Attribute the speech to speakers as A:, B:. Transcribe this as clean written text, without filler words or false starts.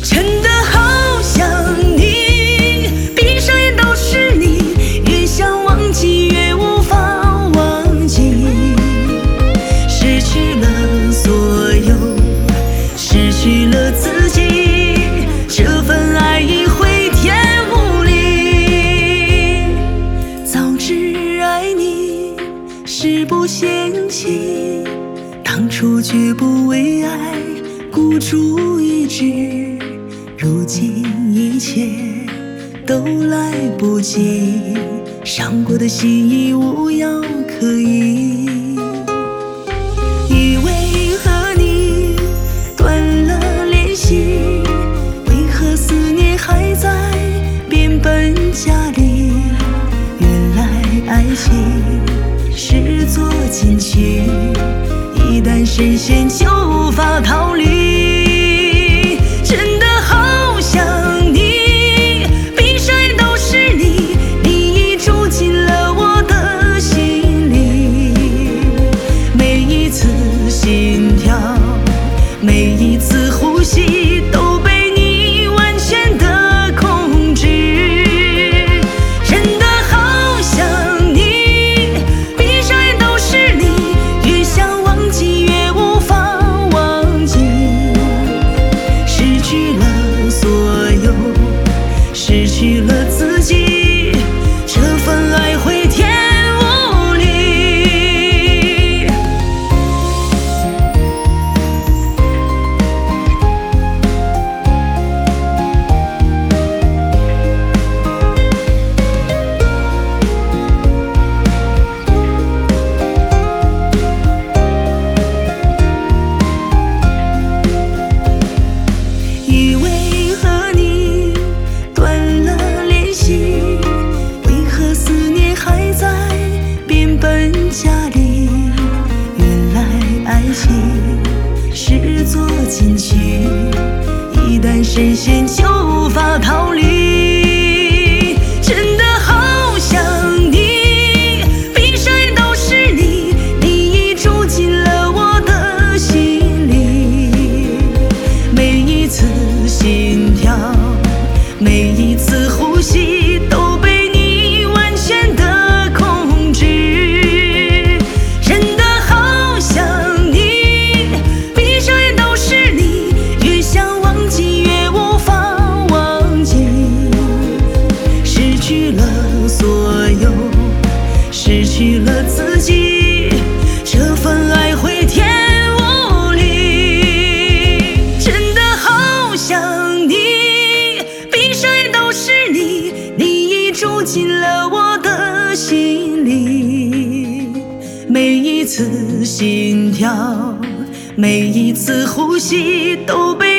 A: 真的好想你，闭上眼都是你，越想忘记越无法忘记。失去了所有，失去了自己，这份爱已回天无力。早知爱你是不嫌弃，当初绝不为爱孤注一掷，如今一切都来不及，伤过的心已无药可医。以为和你断了联系，为何思念还在变本加厉？原来爱情是座禁区，一旦深陷就无法逃离。真的好想你，闭上眼都是你，你已住进了我的心里。每一次心跳，每一次呼吸，都被你完全的控制。真的好想你，闭上眼都是你，越想忘记越无法忘记。失去了所有，失去了自己，这份爱回天无力。以为和你断了联系，为何思念还在变本加厉？原来爱情是座禁区，一旦深陷就无法逃离。真的好想你，闭上眼都是你，你已住进了我的心里。每一次心跳，每一次呼吸，都被你完全的控制。真的好想你，闭上眼都是你，越想忘记越无法忘记。失去了所有，失去了自己，这份爱回天无力。真的好想你，闭上眼都是你，你已住进了我的心里。每一次心跳，每一次呼吸，都被